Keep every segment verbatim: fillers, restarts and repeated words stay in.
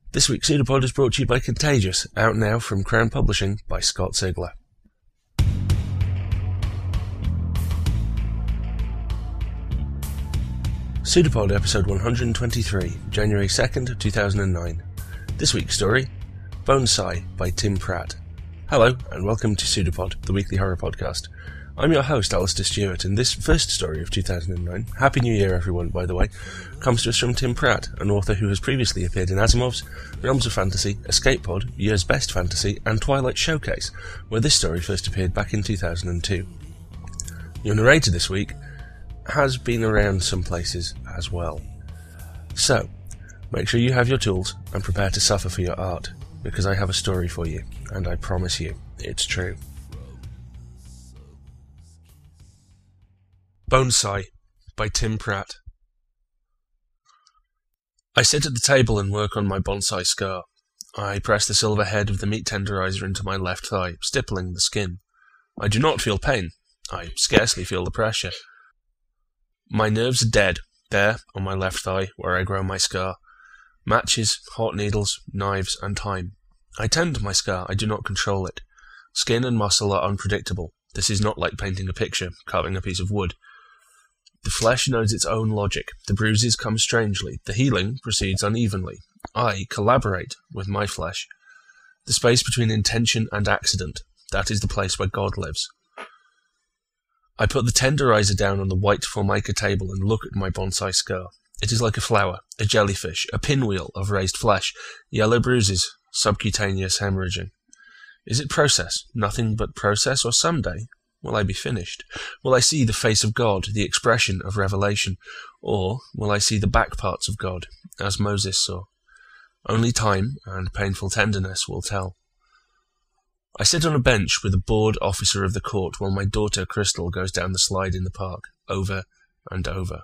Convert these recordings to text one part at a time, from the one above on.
This week's Pseudopod is brought to you by Contagious, out now from Crown Publishing by Scott Sigler. Pseudopod episode one hundred twenty-three, January second, two thousand nine. This week's story, Bonsai by Tim Pratt. Hello, and welcome to Pseudopod, the weekly horror podcast. I'm your host, Alistair Stewart, and this first story of two thousand nine, Happy New Year everyone, by the way, comes to us from Tim Pratt, an author who has previously appeared in Asimov's, Realms of Fantasy, Escape Pod, Year's Best Fantasy, and Twilight Showcase, where this story first appeared back in two thousand two. Your narrator this week has been around some places as well. So, make sure you have your tools and prepare to suffer for your art, because I have a story for you, and I promise you, it's true. Bonsai by Tim Pratt. I sit at the table and work on my bonsai scar. I press the silver head of the meat tenderizer into my left thigh, stippling the skin. I do not feel pain. I scarcely feel the pressure. My nerves are dead, there, on my left thigh, where I grow my scar. Matches, hot needles, knives, and time. I tend my scar, I do not control it. Skin and muscle are unpredictable. This is not like painting a picture, carving a piece of wood. The flesh knows its own logic. The bruises come strangely. The healing proceeds unevenly. I collaborate with my flesh. The space between intention and accident, that is the place where God lives. I put the tenderizer down on the white formica table and look at my bonsai scar. It is like a flower, a jellyfish, a pinwheel of raised flesh, yellow bruises, subcutaneous hemorrhaging. Is it process? Nothing but process, or someday will I be finished? Will I see the face of God, the expression of revelation? Or will I see the back parts of God, as Moses saw? Only time and painful tenderness will tell. I sit on a bench with a bored officer of the court while my daughter Crystal goes down the slide in the park, over and over.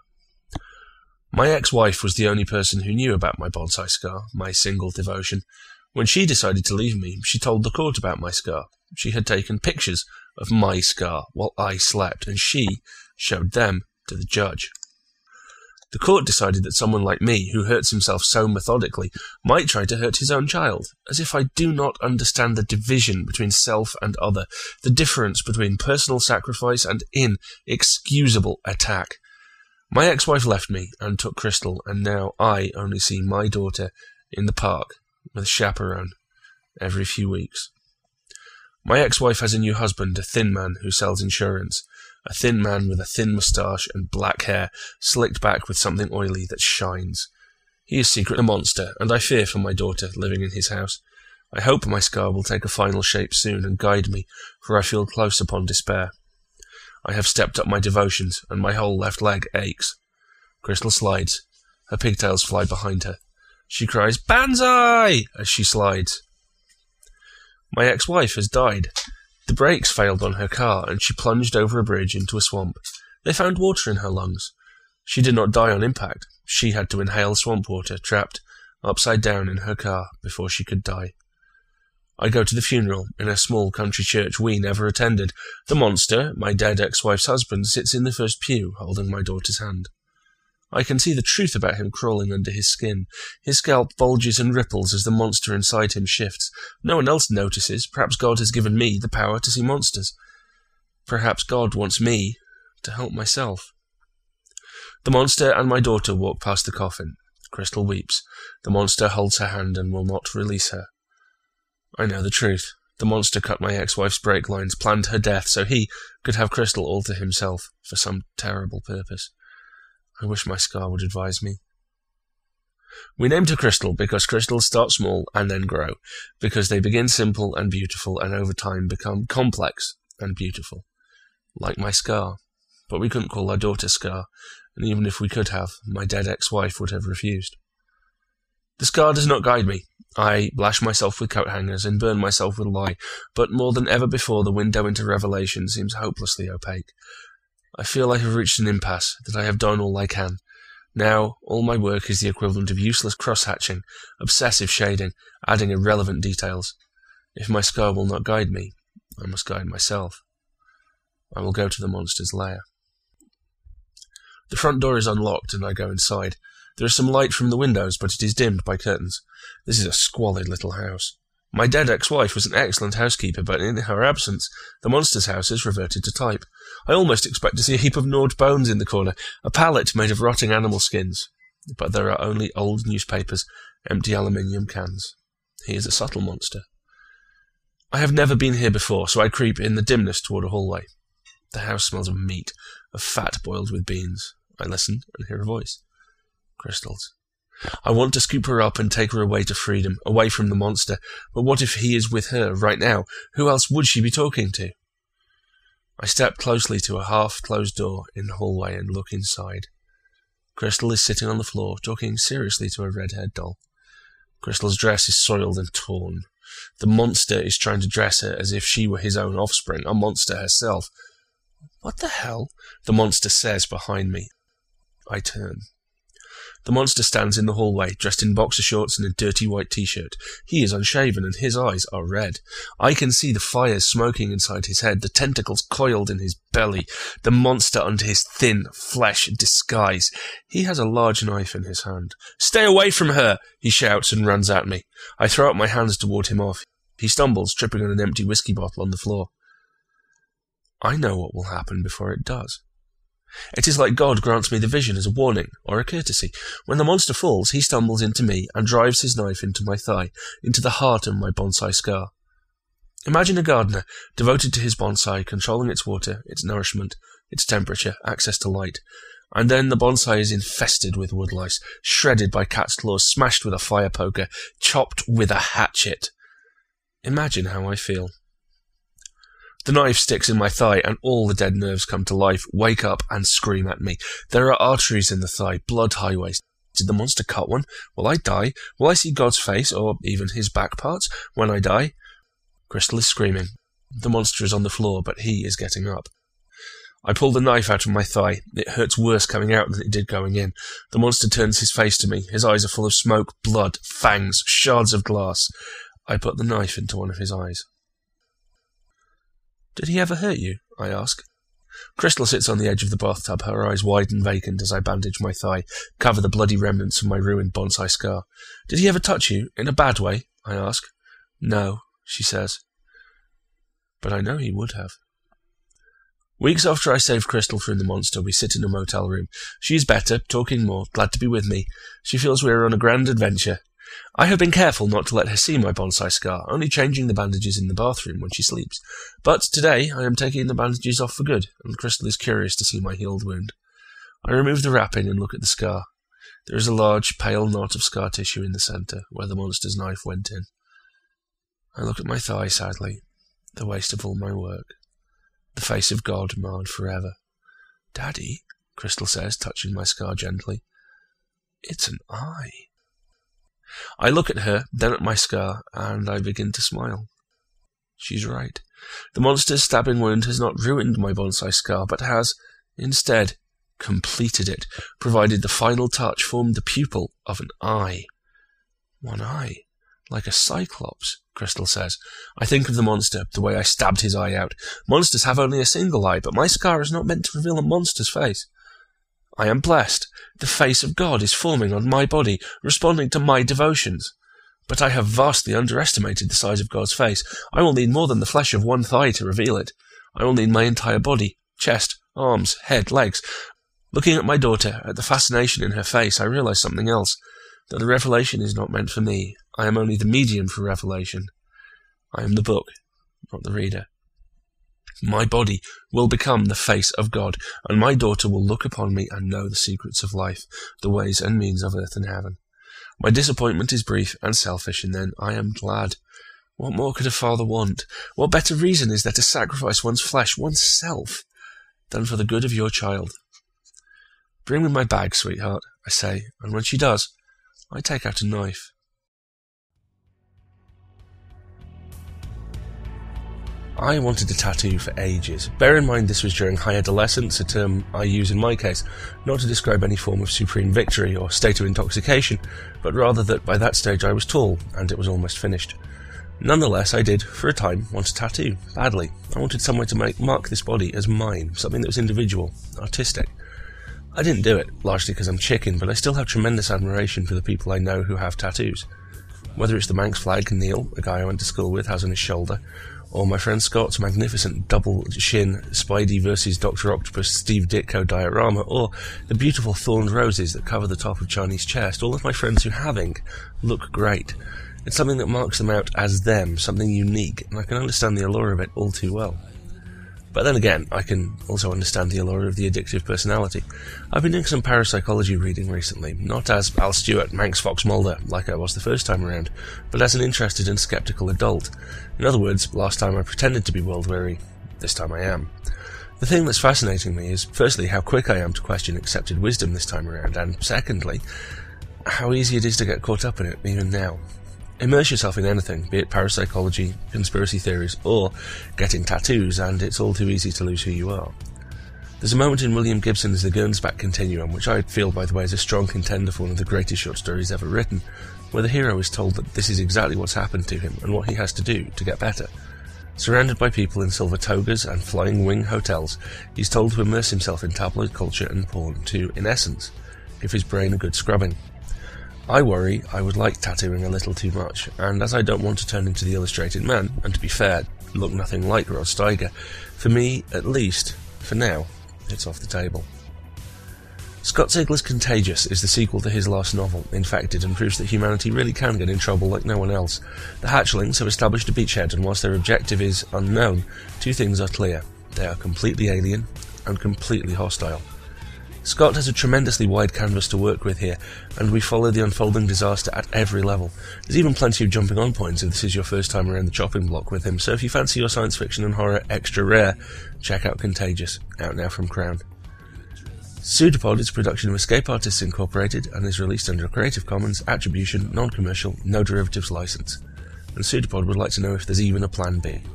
My ex-wife was the only person who knew about my bonsai scar, my single devotion. When she decided to leave me, she told the court about my scar. She had taken pictures of my scar while I slept, and she showed them to the judge. The court decided that someone like me, who hurts himself so methodically, might try to hurt his own child, as if I do not understand the division between self and other, the difference between personal sacrifice and inexcusable attack. My ex-wife left me and took Crystal, and now I only see my daughter in the park with a chaperone every few weeks. My ex-wife has a new husband, a thin man who sells insurance. A thin man with a thin moustache and black hair, slicked back with something oily that shines. He is secretly a monster, and I fear for my daughter living in his house. I hope my scar will take a final shape soon and guide me, for I feel close upon despair. I have stepped up my devotions, and my whole left leg aches. Crystal slides. Her pigtails fly behind her. She cries, "Banzai!" as she slides. My ex-wife has died. The brakes failed on her car, and she plunged over a bridge into a swamp. They found water in her lungs. She did not die on impact. She had to inhale swamp water, trapped upside down in her car, before she could die. I go to the funeral, in a small country church we never attended. The monster, my dead ex-wife's husband, sits in the first pew, holding my daughter's hand. I can see the truth about him crawling under his skin. His scalp bulges and ripples as the monster inside him shifts. No one else notices. Perhaps God has given me the power to see monsters. Perhaps God wants me to help myself. The monster and my daughter walk past the coffin. Crystal weeps. The monster holds her hand and will not release her. I know the truth. The monster cut my ex-wife's brake lines, planned her death so he could have Crystal all to himself for some terrible purpose. I wish my scar would advise me. We named her Crystal because crystals start small and then grow, because they begin simple and beautiful and over time become complex and beautiful, like my scar. But we couldn't call our daughter Scar, and even if we could have, my dead ex-wife would have refused. The scar does not guide me. I lash myself with coat hangers and burn myself with lye, but more than ever before the window into revelation seems hopelessly opaque. I feel I have reached an impasse, that I have done all I can. Now, all my work is the equivalent of useless cross-hatching, obsessive shading, adding irrelevant details. If my scar will not guide me, I must guide myself. I will go to the monster's lair. The front door is unlocked, and I go inside. There is some light from the windows, but it is dimmed by curtains. This is a squalid little house. My dead ex-wife was an excellent housekeeper, but in her absence, the monster's house has reverted to type. I almost expect to see a heap of gnawed bones in the corner, a pallet made of rotting animal skins. But there are only old newspapers, empty aluminium cans. He is a subtle monster. I have never been here before, so I creep in the dimness toward a hallway. The house smells of meat, of fat boiled with beans. I listen and hear a voice. Crystals. I want to scoop her up and take her away to freedom, away from the monster. But what if he is with her right now? Who else would she be talking to? I step closely to a half-closed door in the hallway and look inside. Crystal is sitting on the floor, talking seriously to a red-haired doll. Crystal's dress is soiled and torn. The monster is trying to dress her as if she were his own offspring, a monster herself. What the hell? The monster says behind me. I turn. The monster stands in the hallway, dressed in boxer shorts and a dirty white t-shirt. He is unshaven, and his eyes are red. I can see the fires smoking inside his head, the tentacles coiled in his belly, the monster under his thin flesh disguise. He has a large knife in his hand. "Stay away from her!" he shouts and runs at me. I throw up my hands to ward him off. He stumbles, tripping on an empty whiskey bottle on the floor. I know what will happen before it does. It is like God grants me the vision as a warning, or a courtesy. When the monster falls, he stumbles into me and drives his knife into my thigh, into the heart of my bonsai scar. Imagine a gardener, devoted to his bonsai, controlling its water, its nourishment, its temperature, access to light. And then the bonsai is infested with woodlice, shredded by cat's claws, smashed with a fire poker, chopped with a hatchet. Imagine how I feel. The knife sticks in my thigh, and all the dead nerves come to life, wake up, and scream at me. There are arteries in the thigh, blood highways. Did the monster cut one? Will I die? Will I see God's face, or even his back parts, when I die? Crystal is screaming. The monster is on the floor, but he is getting up. I pull the knife out of my thigh. It hurts worse coming out than it did going in. The monster turns his face to me. His eyes are full of smoke, blood, fangs, shards of glass. I put the knife into one of his eyes. "Did he ever hurt you?" I ask. Crystal sits on the edge of the bathtub, her eyes wide and vacant as I bandage my thigh, cover the bloody remnants of my ruined bonsai scar. "Did he ever touch you? In a bad way?" I ask. "No," she says. But I know he would have. Weeks after I saved Crystal from the monster, we sit in a motel room. She is better, talking more, glad to be with me. She feels we are on a grand adventure. I have been careful not to let her see my bonsai scar, only changing the bandages in the bathroom when she sleeps. But today I am taking the bandages off for good, and Crystal is curious to see my healed wound. I remove the wrapping and look at the scar. There is a large, pale knot of scar tissue in the centre, where the monster's knife went in. I look at my thigh sadly, the waste of all my work. The face of God marred forever. "Daddy," Crystal says, touching my scar gently. "It's an eye." I look at her, then at my scar, and I begin to smile. She's right. The monster's stabbing wound has not ruined my bonsai scar, but has, instead, completed it, provided the final touch, formed the pupil of an eye. One eye, like a cyclops, Crystal says. I think of the monster, the way I stabbed his eye out. Monsters have only a single eye, but my scar is not meant to reveal a monster's face. I am blessed. The face of God is forming on my body, responding to my devotions. But I have vastly underestimated the size of God's face. I will need more than the flesh of one thigh to reveal it. I will need my entire body, chest, arms, head, legs. Looking at my daughter, at the fascination in her face, I realize something else, that the revelation is not meant for me. I am only the medium for revelation. I am the book, not the reader. My body will become the face of God, and my daughter will look upon me and know the secrets of life, the ways and means of earth and heaven. My disappointment is brief and selfish, and then I am glad. What more could a father want? What better reason is there to sacrifice one's flesh, one's self, than for the good of your child? "Bring me my bag, sweetheart," I say, and when she does, I take out a knife. I wanted a tattoo for ages. Bear in mind this was during high adolescence, a term I use in my case, not to describe any form of supreme victory or state of intoxication, but rather that by that stage I was tall, and it was almost finished. Nonetheless, I did, for a time, want a tattoo, badly. I wanted somewhere to make mark this body as mine, something that was individual, artistic. I didn't do it, largely because I'm chicken, but I still have tremendous admiration for the people I know who have tattoos. Whether it's the Manx flag Neil, a guy I went to school with, has on his shoulder, or my friend Scott's magnificent double-shin Spidey versus Doctor Octopus Steve Ditko diorama, or the beautiful thorned roses that cover the top of Johnny's chest, all of my friends who have ink look great. It's something that marks them out as them, something unique, and I can understand the allure of it all too well. But then again, I can also understand the allure of the addictive personality. I've been doing some parapsychology reading recently, not as Al Stewart, Manx Fox Mulder, like I was the first time around, but as an interested and sceptical adult. In other words, last time I pretended to be world-weary, this time I am. The thing that's fascinating me is, firstly, how quick I am to question accepted wisdom this time around, and secondly, how easy it is to get caught up in it, even now. Immerse yourself in anything, be it parapsychology, conspiracy theories, or getting tattoos, and it's all too easy to lose who you are. There's a moment in William Gibson's The Gernsback Continuum, which I feel, by the way, is a strong contender for one of the greatest short stories ever written, where the hero is told that this is exactly what's happened to him and what he has to do to get better. Surrounded by people in silver togas and flying wing hotels, he's told to immerse himself in tabloid culture and porn to, in essence, give his brain a good scrubbing. I worry I would like tattooing a little too much, and as I don't want to turn into the Illustrated Man, and to be fair, look nothing like Rod Steiger, for me, at least, for now, it's off the table. Scott Sigler's Contagious is the sequel to his last novel, Infected, and proves that humanity really can get in trouble like no one else. The hatchlings have established a beachhead, and whilst their objective is unknown, two things are clear. They are completely alien, and completely hostile. Scott has a tremendously wide canvas to work with here, and we follow the unfolding disaster at every level. There's even plenty of jumping on points if this is your first time around the chopping block with him, so if you fancy your science fiction and horror extra rare, check out Contagious, out now from Crown. Pseudopod is a production of Escape Artists Incorporated and is released under a Creative Commons Attribution, Non-Commercial, No Derivatives license. And Pseudopod would like to know if there's even a plan B.